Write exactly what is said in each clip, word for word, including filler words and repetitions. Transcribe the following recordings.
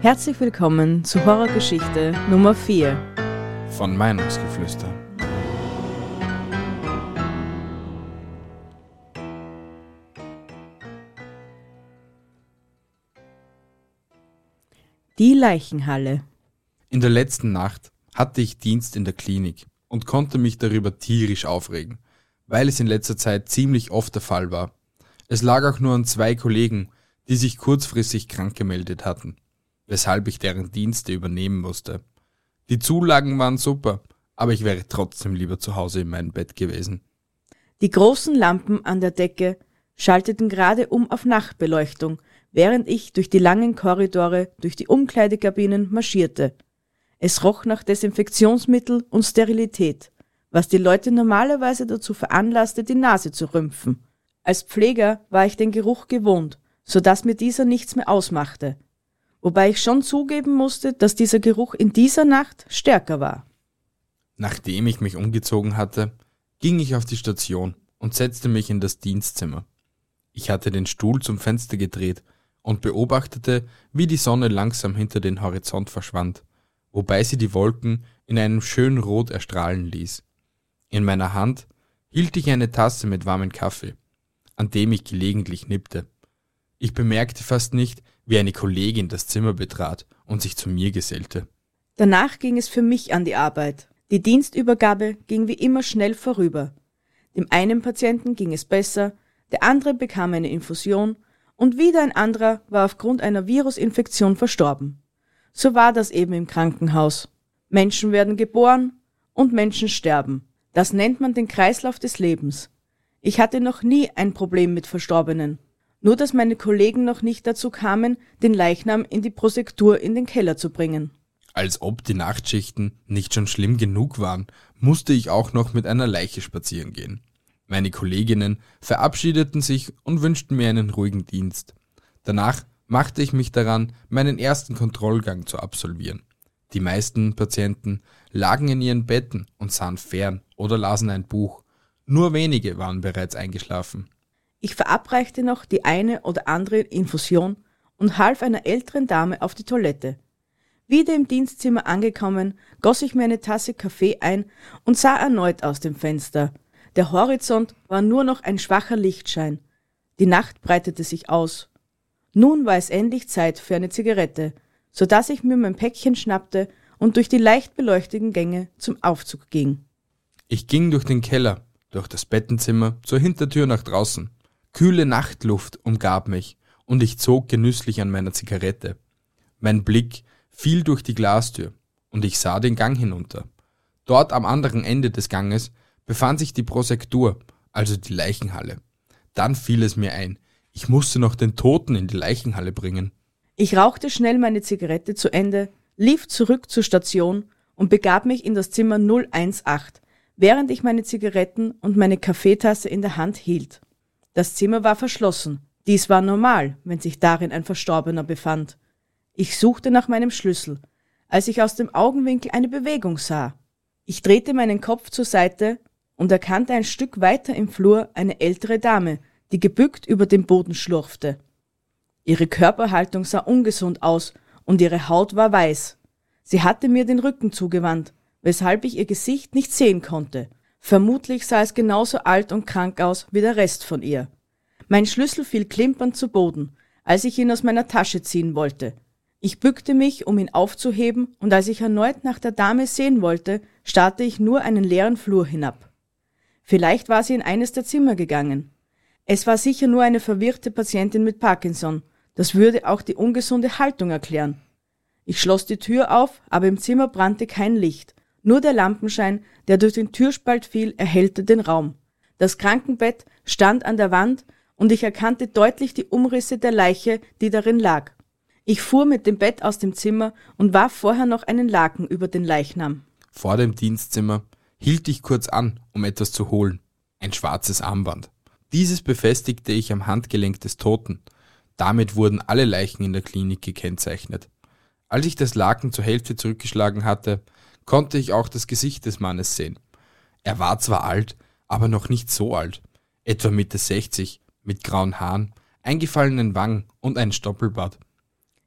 Herzlich willkommen zu Horrorgeschichte Nummer vier von Meinungsgeflüster. Die Leichenhalle. In der letzten Nacht hatte ich Dienst in der Klinik und konnte mich darüber tierisch aufregen, weil es in letzter Zeit ziemlich oft der Fall war. Es lag auch nur an zwei Kollegen, die sich kurzfristig krank gemeldet hatten, weshalb ich deren Dienste übernehmen musste. Die Zulagen waren super, aber ich wäre trotzdem lieber zu Hause in meinem Bett gewesen. Die großen Lampen an der Decke schalteten gerade um auf Nachtbeleuchtung, während ich durch die langen Korridore, durch die Umkleidekabinen marschierte. Es roch nach Desinfektionsmittel und Sterilität, was die Leute normalerweise dazu veranlasste, die Nase zu rümpfen. Als Pfleger war ich den Geruch gewohnt, so dass mir dieser nichts mehr ausmachte. Wobei ich schon zugeben musste, dass dieser Geruch in dieser Nacht stärker war. Nachdem ich mich umgezogen hatte, ging ich auf die Station und setzte mich in das Dienstzimmer. Ich hatte den Stuhl zum Fenster gedreht und beobachtete, wie die Sonne langsam hinter den Horizont verschwand, wobei sie die Wolken in einem schönen Rot erstrahlen ließ. In meiner Hand hielt ich eine Tasse mit warmem Kaffee, an dem ich gelegentlich nippte. Ich bemerkte fast nicht, wie eine Kollegin das Zimmer betrat und sich zu mir gesellte. Danach ging es für mich an die Arbeit. Die Dienstübergabe ging wie immer schnell vorüber. Dem einen Patienten ging es besser, der andere bekam eine Infusion und wieder ein anderer war aufgrund einer Virusinfektion verstorben. So war das eben im Krankenhaus. Menschen werden geboren und Menschen sterben. Das nennt man den Kreislauf des Lebens. Ich hatte noch nie ein Problem mit Verstorbenen. Nur dass meine Kollegen noch nicht dazu kamen, den Leichnam in die Prosektur in den Keller zu bringen. Als ob die Nachtschichten nicht schon schlimm genug waren, musste ich auch noch mit einer Leiche spazieren gehen. Meine Kolleginnen verabschiedeten sich und wünschten mir einen ruhigen Dienst. Danach machte ich mich daran, meinen ersten Kontrollgang zu absolvieren. Die meisten Patienten lagen in ihren Betten und sahen fern oder lasen ein Buch. Nur wenige waren bereits eingeschlafen. Ich verabreichte noch die eine oder andere Infusion und half einer älteren Dame auf die Toilette. Wieder im Dienstzimmer angekommen, goss ich mir eine Tasse Kaffee ein und sah erneut aus dem Fenster. Der Horizont war nur noch ein schwacher Lichtschein. Die Nacht breitete sich aus. Nun war es endlich Zeit für eine Zigarette, so dass ich mir mein Päckchen schnappte und durch die leicht beleuchteten Gänge zum Aufzug ging. Ich ging durch den Keller, durch das Bettenzimmer, zur Hintertür nach draußen. Kühle Nachtluft umgab mich und ich zog genüsslich an meiner Zigarette. Mein Blick fiel durch die Glastür und ich sah den Gang hinunter. Dort am anderen Ende des Ganges befand sich die Prosektur, also die Leichenhalle. Dann fiel es mir ein, ich musste noch den Toten in die Leichenhalle bringen. Ich rauchte schnell meine Zigarette zu Ende, lief zurück zur Station und begab mich in das Zimmer null eins acht, während ich meine Zigaretten und meine Kaffeetasse in der Hand hielt. Das Zimmer war verschlossen. Dies war normal, wenn sich darin ein Verstorbener befand. Ich suchte nach meinem Schlüssel, als ich aus dem Augenwinkel eine Bewegung sah. Ich drehte meinen Kopf zur Seite und erkannte ein Stück weiter im Flur eine ältere Dame, die gebückt über den Boden schlurfte. Ihre Körperhaltung sah ungesund aus und ihre Haut war weiß. Sie hatte mir den Rücken zugewandt, weshalb ich ihr Gesicht nicht sehen konnte. Vermutlich sah es genauso alt und krank aus wie der Rest von ihr. Mein Schlüssel fiel klimpernd zu Boden, als ich ihn aus meiner Tasche ziehen wollte. Ich bückte mich, um ihn aufzuheben, und als ich erneut nach der Dame sehen wollte, starrte ich nur einen leeren Flur hinab. Vielleicht war sie in eines der Zimmer gegangen. Es war sicher nur eine verwirrte Patientin mit Parkinson. Das würde auch die ungesunde Haltung erklären. Ich schloss die Tür auf, aber im Zimmer brannte kein Licht. Nur der Lampenschein, der durch den Türspalt fiel, erhellte den Raum. Das Krankenbett stand an der Wand und ich erkannte deutlich die Umrisse der Leiche, die darin lag. Ich fuhr mit dem Bett aus dem Zimmer und warf vorher noch einen Laken über den Leichnam. Vor dem Dienstzimmer hielt ich kurz an, um etwas zu holen. Ein schwarzes Armband. Dieses befestigte ich am Handgelenk des Toten. Damit wurden alle Leichen in der Klinik gekennzeichnet. Als ich das Laken zur Hälfte zurückgeschlagen hatte, konnte ich auch das Gesicht des Mannes sehen. Er war zwar alt, aber noch nicht so alt. Etwa Mitte sechzig, mit grauen Haaren, eingefallenen Wangen und ein Stoppelbart.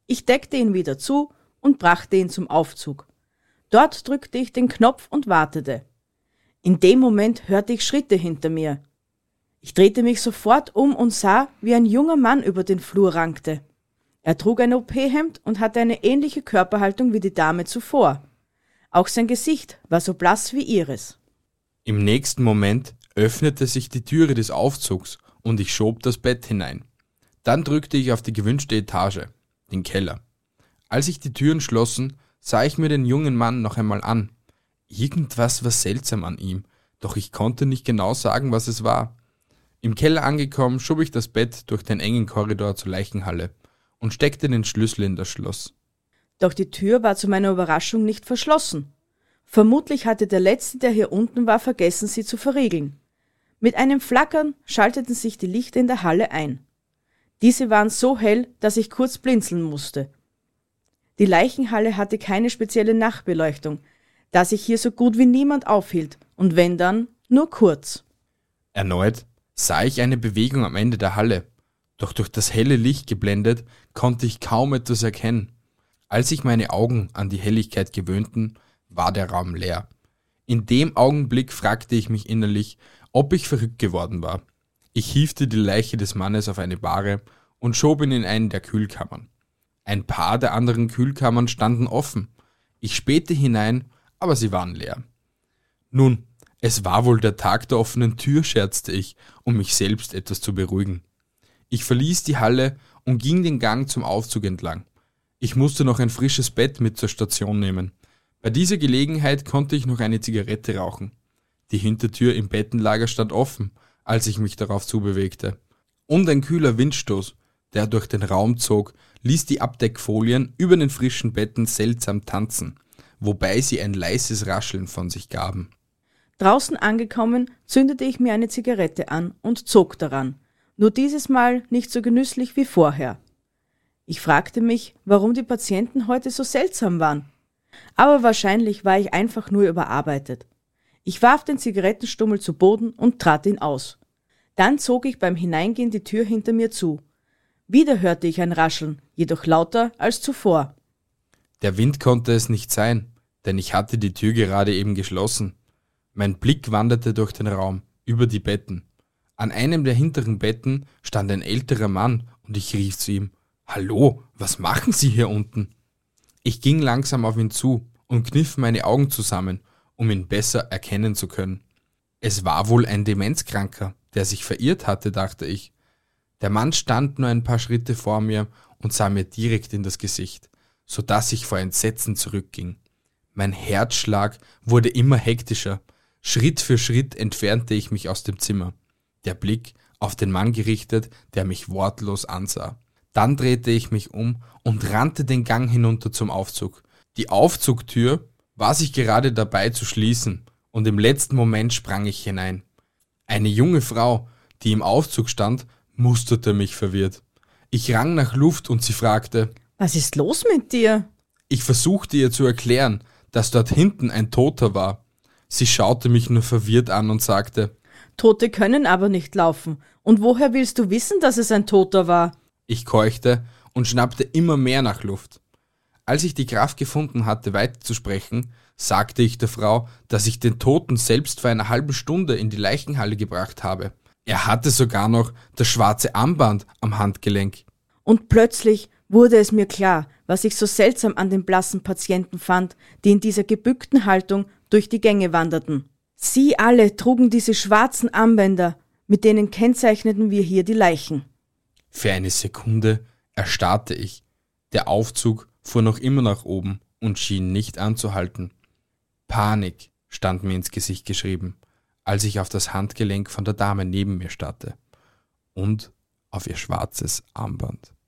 Ich deckte ihn wieder zu und brachte ihn zum Aufzug. Dort drückte ich den Knopf und wartete. In dem Moment hörte ich Schritte hinter mir. Ich drehte mich sofort um und sah, wie ein junger Mann über den Flur rankte. Er trug ein O P-Hemd und hatte eine ähnliche Körperhaltung wie die Dame zuvor. Auch sein Gesicht war so blass wie ihres. Im nächsten Moment öffnete sich die Türe des Aufzugs und ich schob das Bett hinein. Dann drückte ich auf die gewünschte Etage, den Keller. Als sich die Türen schlossen, sah ich mir den jungen Mann noch einmal an. Irgendwas war seltsam an ihm, doch ich konnte nicht genau sagen, was es war. Im Keller angekommen, schob ich das Bett durch den engen Korridor zur Leichenhalle und steckte den Schlüssel in das Schloss. Doch die Tür war zu meiner Überraschung nicht verschlossen. Vermutlich hatte der Letzte, der hier unten war, vergessen, sie zu verriegeln. Mit einem Flackern schalteten sich die Lichter in der Halle ein. Diese waren so hell, dass ich kurz blinzeln musste. Die Leichenhalle hatte keine spezielle Nachtbeleuchtung, da sich hier so gut wie niemand aufhielt, und wenn dann, nur kurz. Erneut sah ich eine Bewegung am Ende der Halle, doch durch das helle Licht geblendet, konnte ich kaum etwas erkennen. Als sich meine Augen an die Helligkeit gewöhnten, war der Raum leer. In dem Augenblick fragte ich mich innerlich, ob ich verrückt geworden war. Ich hiefte die Leiche des Mannes auf eine Bahre und schob ihn in einen der Kühlkammern. Ein paar der anderen Kühlkammern standen offen. Ich spähte hinein, aber sie waren leer. Nun, es war wohl der Tag der offenen Tür, scherzte ich, um mich selbst etwas zu beruhigen. Ich verließ die Halle und ging den Gang zum Aufzug entlang. Ich musste noch ein frisches Bett mit zur Station nehmen. Bei dieser Gelegenheit konnte ich noch eine Zigarette rauchen. Die Hintertür im Bettenlager stand offen, als ich mich darauf zubewegte. Und ein kühler Windstoß, der durch den Raum zog, ließ die Abdeckfolien über den frischen Betten seltsam tanzen, wobei sie ein leises Rascheln von sich gaben. Draußen angekommen, zündete ich mir eine Zigarette an und zog daran, nur dieses Mal nicht so genüsslich wie vorher. Ich fragte mich, warum die Patienten heute so seltsam waren. Aber wahrscheinlich war ich einfach nur überarbeitet. Ich warf den Zigarettenstummel zu Boden und trat ihn aus. Dann zog ich beim Hineingehen die Tür hinter mir zu. Wieder hörte ich ein Rascheln, jedoch lauter als zuvor. Der Wind konnte es nicht sein, denn ich hatte die Tür gerade eben geschlossen. Mein Blick wanderte durch den Raum, über die Betten. An einem der hinteren Betten stand ein älterer Mann und ich rief zu ihm: »Hallo, was machen Sie hier unten?« Ich ging langsam auf ihn zu und kniff meine Augen zusammen, um ihn besser erkennen zu können. Es war wohl ein Demenzkranker, der sich verirrt hatte, dachte ich. Der Mann stand nur ein paar Schritte vor mir und sah mir direkt in das Gesicht, so dass ich vor Entsetzen zurückging. Mein Herzschlag wurde immer hektischer. Schritt für Schritt entfernte ich mich aus dem Zimmer, der Blick auf den Mann gerichtet, der mich wortlos ansah. Dann drehte ich mich um und rannte den Gang hinunter zum Aufzug. Die Aufzugtür war sich gerade dabei zu schließen und im letzten Moment sprang ich hinein. Eine junge Frau, die im Aufzug stand, musterte mich verwirrt. Ich rang nach Luft und sie fragte: »Was ist los mit dir?« Ich versuchte ihr zu erklären, dass dort hinten ein Toter war. Sie schaute mich nur verwirrt an und sagte: »Tote können aber nicht laufen. Und woher willst du wissen, dass es ein Toter war?« Ich keuchte und schnappte immer mehr nach Luft. Als ich die Kraft gefunden hatte, weiterzusprechen, sagte ich der Frau, dass ich den Toten selbst vor einer halben Stunde in die Leichenhalle gebracht habe. Er hatte sogar noch das schwarze Armband am Handgelenk. Und plötzlich wurde es mir klar, was ich so seltsam an den blassen Patienten fand, die in dieser gebückten Haltung durch die Gänge wanderten. Sie alle trugen diese schwarzen Armbänder, mit denen kennzeichneten wir hier die Leichen. Für eine Sekunde erstarrte ich. Der Aufzug fuhr noch immer nach oben und schien nicht anzuhalten. Panik stand mir ins Gesicht geschrieben, als ich auf das Handgelenk von der Dame neben mir starrte und auf ihr schwarzes Armband.